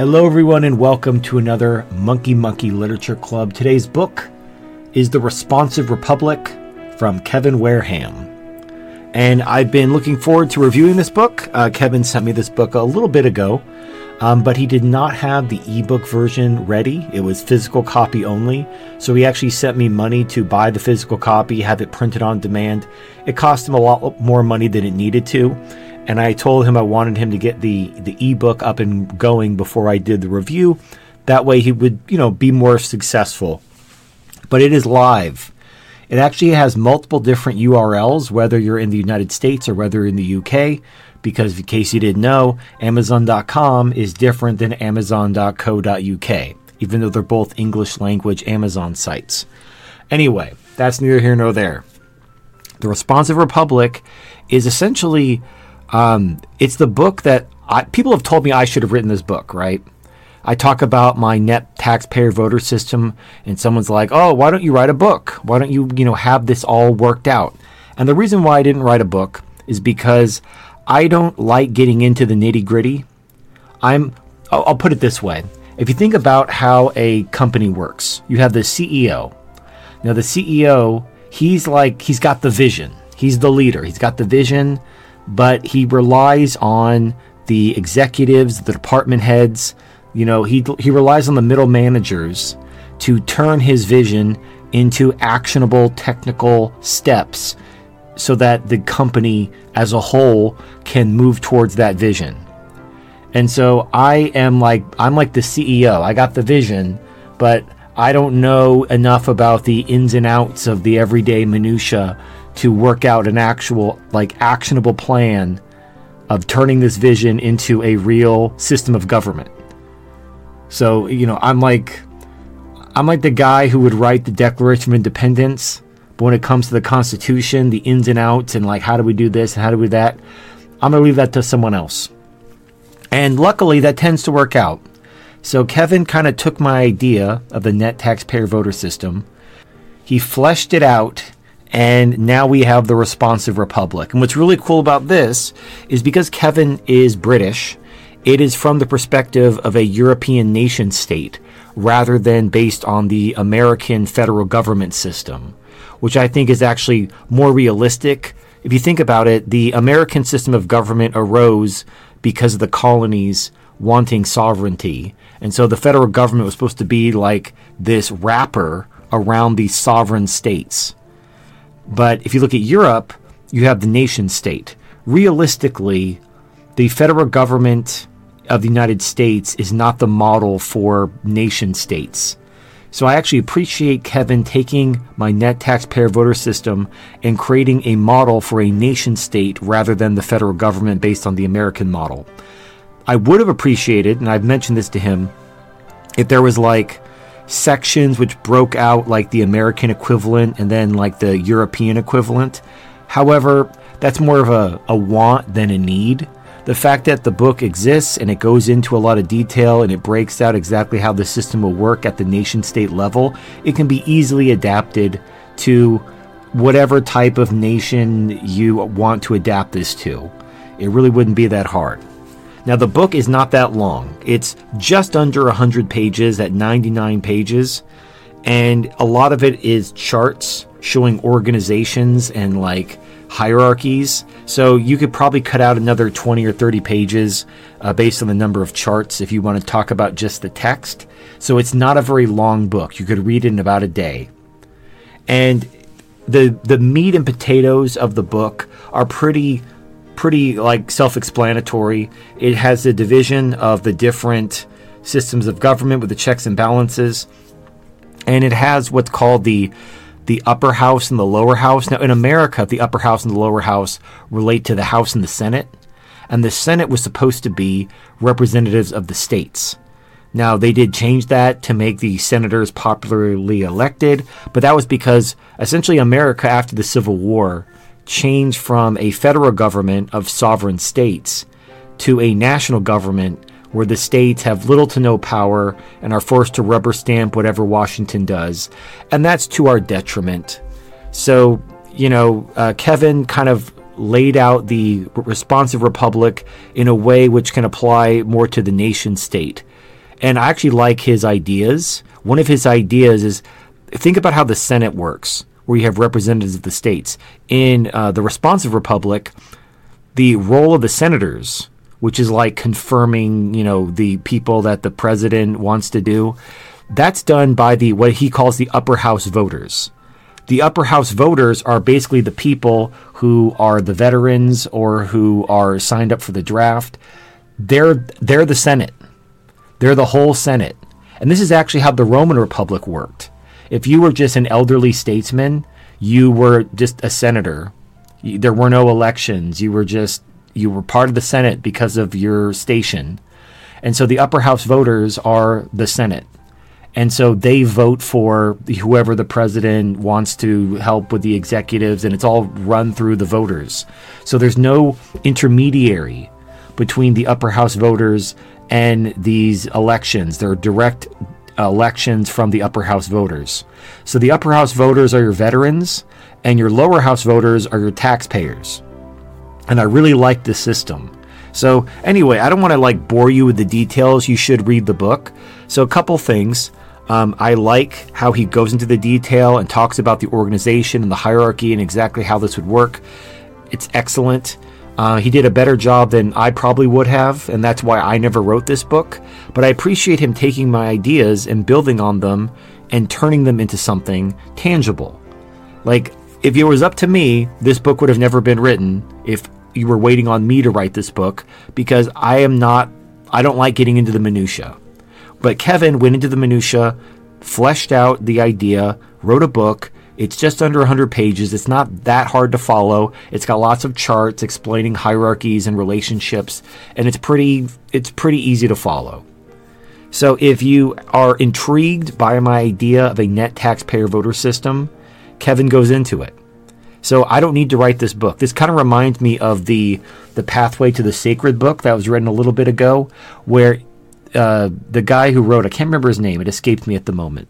Hello everyone and welcome to another Monkey Monkey Literature Club. Today's book is The Responsive Republic from Kevin Wareham. And I've been looking forward to reviewing this book. Kevin sent me this book a little bit ago, but he did not have the ebook version ready. It was physical copy only. So he actually sent me money to buy the physical copy, have it printed on demand. It cost him a lot more money than it needed to. And I told him I wanted him to get the ebook up and going before I did the review. That way he would, be more successful. But it is live. It actually has multiple different URLs, whether you're in the United States or whether in the UK. Because in case you didn't know, Amazon.com is different than Amazon.co.uk, even though they're both English language Amazon sites. Anyway, that's neither here nor there. The Responsive Republic is essentially... it's the book that people have told me I should have written this book, right? I talk about my net taxpayer voter system, and someone's like, "Oh, why don't you write a book? Why don't you, have this all worked out?" And the reason why I didn't write a book is because I don't like getting into the nitty gritty. I'll put it this way: if you think about how a company works, you have the CEO. Now, the CEO, he's got the vision. He's the leader. He's got the vision. But he relies on the executives, the department heads. He relies on the middle managers to turn his vision into actionable technical steps so that the company as a whole can move towards that vision. And so I'm like the CEO. I got the vision, but I don't know enough about the ins and outs of the everyday minutia to work out an actual, actionable plan of turning this vision into a real system of government. So, I'm like the guy who would write the Declaration of Independence, but when it comes to the Constitution, the ins and outs, and how do we do this and how do we do that, I'm going to leave that to someone else. And luckily, that tends to work out. So Kevin kind of took my idea of the net taxpayer voter system. He fleshed it out. And now we have the Responsive Republic. And what's really cool about this is because Kevin is British, it is from the perspective of a European nation state rather than based on the American federal government system, which I think is actually more realistic. If you think about it, the American system of government arose because of the colonies wanting sovereignty. And so the federal government was supposed to be like this wrapper around these sovereign states. But if you look at Europe, you have the nation state. Realistically, the federal government of the United States is not the model for nation states. So I actually appreciate Kevin taking my net taxpayer voter system and creating a model for a nation state rather than the federal government based on the American model. I would have appreciated, and I've mentioned this to him, if there was sections which broke out the American equivalent and then the European equivalent. However, that's more of a want than a need. The fact that the book exists and it goes into a lot of detail and it breaks out exactly how the system will work at the nation state level, it can be easily adapted to whatever type of nation you want to adapt this to. It really wouldn't be that hard. Now, the book is not that long. It's just under 100 pages at 99 pages. And a lot of it is charts showing organizations and hierarchies. So you could probably cut out another 20 or 30 pages based on the number of charts if you want to talk about just the text. So it's not a very long book. You could read it in about a day. And the meat and potatoes of the book are pretty self-explanatory. It has the division of the different systems of government with the checks and balances. And it has what's called the upper house and the lower house. Now, in America, the upper house and the lower house relate to the House and the Senate. And the Senate was supposed to be representatives of the states. Now, they did change that to make the senators popularly elected. But that was because essentially America, after the Civil War, changed from a federal government of sovereign states to a national government where the states have little to no power and are forced to rubber stamp whatever Washington does. And that's to our detriment. So, Kevin kind of laid out the responsive republic in a way which can apply more to the nation state. And I actually like his ideas. One of his ideas is, think about how the Senate works, where you have representatives of the states. In the responsive republic, the role of the senators, which is like confirming, the people that the president wants to do, that's done by what he calls the upper house voters. The upper house voters are basically the people who are the veterans or who are signed up for the draft. They're the Senate. They're the whole Senate. And this is actually how the Roman Republic worked. If you were just an elderly statesman, you were just a senator. There were no elections. You were part of the Senate because of your station. And so the upper house voters are the Senate. And so they vote for whoever the president wants to help with the executives, and it's all run through the voters. So there's no intermediary between the upper house voters and these elections. They're direct elections from the upper house voters. So the upper house voters are your veterans, and your lower house voters are your taxpayers. And I really like this system. So anyway, I don't want to bore you with the details. You should read the book. So a couple things. I like how he goes into the detail and talks about the organization and the hierarchy and exactly how this would work. It's excellent. He did a better job than I probably would have, and that's why I never wrote this book. But I appreciate him taking my ideas and building on them and turning them into something tangible. If it was up to me, this book would have never been written if you were waiting on me to write this book, because I don't like getting into the minutia. But Kevin went into the minutia, fleshed out the idea, wrote a book. It's just under 100 pages. It's not that hard to follow. It's got lots of charts explaining hierarchies and relationships, and it's pretty easy to follow. So if you are intrigued by my idea of a net taxpayer voter system, Kevin goes into it. So I don't need to write this book. This kind of reminds me of the Pathway to the Sacred book that was written a little bit ago, where the guy who wrote, I can't remember his name. It escaped me at the moment.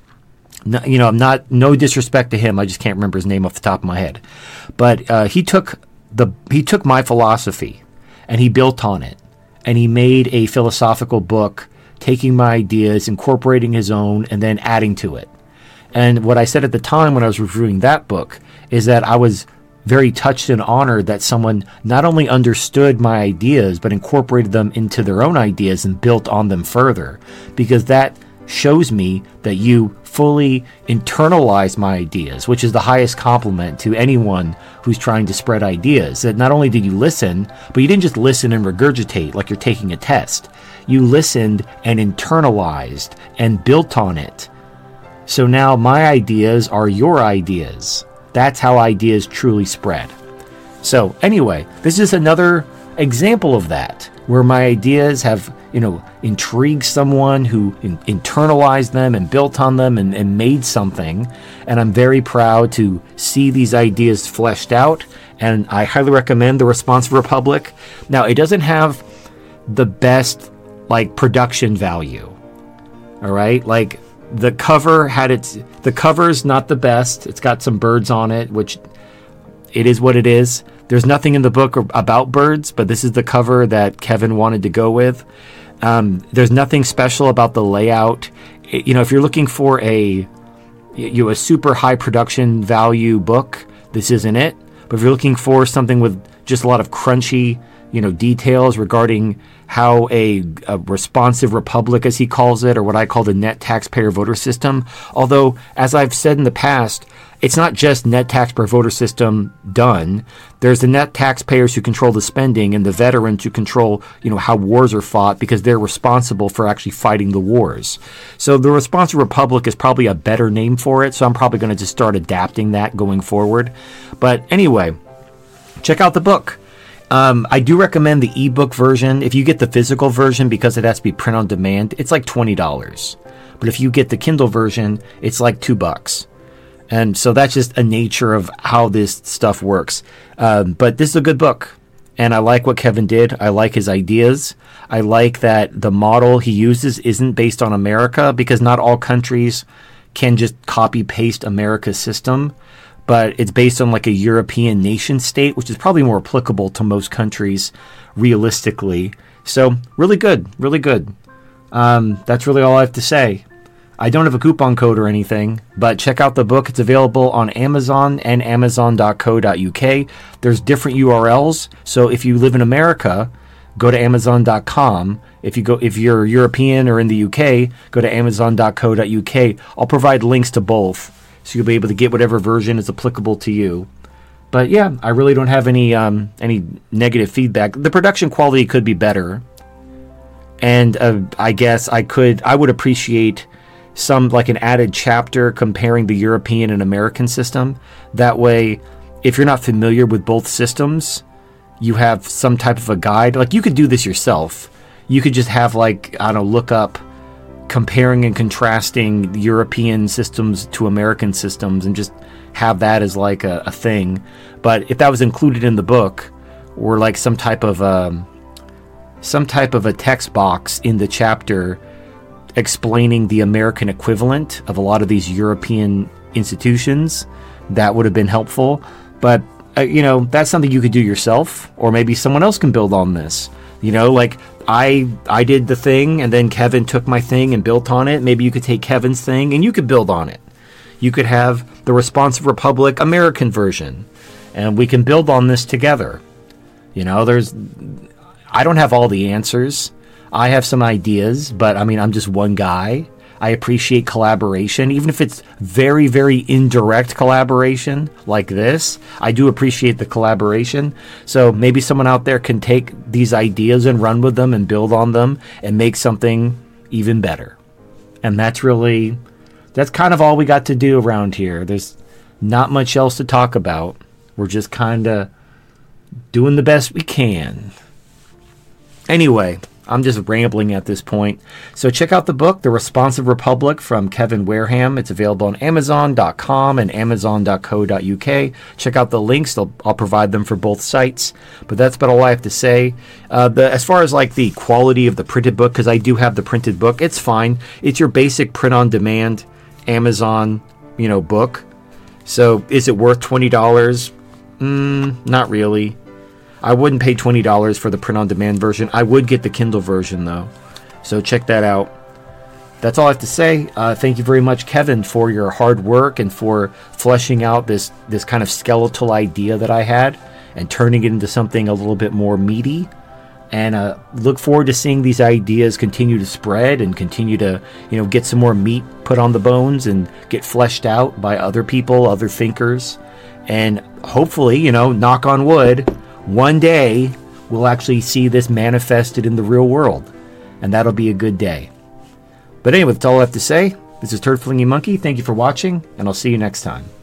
No disrespect to him. I just can't remember his name off the top of my head. But he took my philosophy and he built on it, and he made a philosophical book, taking my ideas, incorporating his own, and then adding to it. And what I said at the time when I was reviewing that book is that I was very touched and honored that someone not only understood my ideas, but incorporated them into their own ideas and built on them further, because that shows me that you fully internalize my ideas, which is the highest compliment to anyone who's trying to spread ideas. That not only did you listen, but you didn't just listen and regurgitate like you're taking a test. You listened and internalized and built on it. So now my ideas are your ideas. That's how ideas truly spread. So anyway, this is another example of that, where my ideas have, intrigued someone who internalized them and built on them and made something. And I'm very proud to see these ideas fleshed out. And I highly recommend The Responsive Republic. Now, it doesn't have the best, production value. All right? The cover's not the best. It's got some birds on it, which it is what it is. There's nothing in the book about birds, but this is the cover that Kevin wanted to go with. There's nothing special about the layout. If you're looking for a super high production value book, this isn't it. But if you're looking for something with just a lot of crunchy, details regarding how a responsive republic, as he calls it, or what I call the net taxpayer voter system. Although, as I've said in the past, it's not just net taxpayer voter system done. There's the net taxpayers who control the spending, and the veterans who control, how wars are fought, because they're responsible for actually fighting the wars. So the responsive republic is probably a better name for it. So I'm probably going to just start adapting that going forward. But anyway, check out the book. I do recommend the ebook version. If you get the physical version, because it has to be print on demand, it's like $20. But if you get the Kindle version, it's like $2. And so that's just a nature of how this stuff works. But this is a good book. And I like what Kevin did. I like his ideas. I like that the model he uses isn't based on America, because not all countries can just copy paste America's system. But it's based on a European nation state, which is probably more applicable to most countries realistically. So really good, really good. That's really all I have to say. I don't have a coupon code or anything, but check out the book. It's available on Amazon and amazon.co.uk. There's different URLs, so if you live in America, go to amazon.com. If you're European or in the UK, go to amazon.co.uk. I'll provide links to both, so you'll be able to get whatever version is applicable to you. But yeah, I really don't have any negative feedback. The production quality could be better, and I guess I would appreciate some, like, an added chapter comparing the European and American system. That way, if you're not familiar with both systems, you have some type of a guide. Like, you could do this yourself. You could just have, like, I don't know, look up comparing and contrasting European systems to American systems and just have that as like a thing. But if that was included in the book, or like some type of a text box in the chapter explaining the American equivalent of a lot of these European institutions, that would have been helpful. But that's something you could do yourself, or maybe someone else can build on this. Like I did the thing, and then Kevin took my thing and built on it. Maybe you could take Kevin's thing and you could build on it. You could have the Responsive Republic American version, and we can build on this together. I don't have all the answers. I have some ideas, but I'm just one guy. I appreciate collaboration, even if it's very, very indirect collaboration like this. I do appreciate the collaboration. So maybe someone out there can take these ideas and run with them and build on them and make something even better. And that's kind of all we got to do around here. There's not much else to talk about. We're just kind of doing the best we can. Anyway, I'm just rambling at this point. So check out the book, The Responsive Republic, from Kevin Wareham. It's available on Amazon.com and Amazon.co.uk. Check out the links. I'll provide them for both sites. But that's about all I have to say. As far as like the quality of the printed book, because I do have the printed book, it's fine. It's your basic print-on-demand Amazon, book. So is it worth $20? Not really. I wouldn't pay $20 for the print-on-demand version. I would get the Kindle version, though. So check that out. That's all I have to say. Thank you very much, Kevin, for your hard work and for fleshing out this kind of skeletal idea that I had and turning it into something a little bit more meaty. And look forward to seeing these ideas continue to spread and continue to, get some more meat put on the bones and get fleshed out by other people, other thinkers. And hopefully, knock on wood, one day we'll actually see this manifested in the real world, and that'll be a good day. But anyway, that's all I have to say. This is Turd Flinging Monkey. Thank you for watching, and I'll see you next time.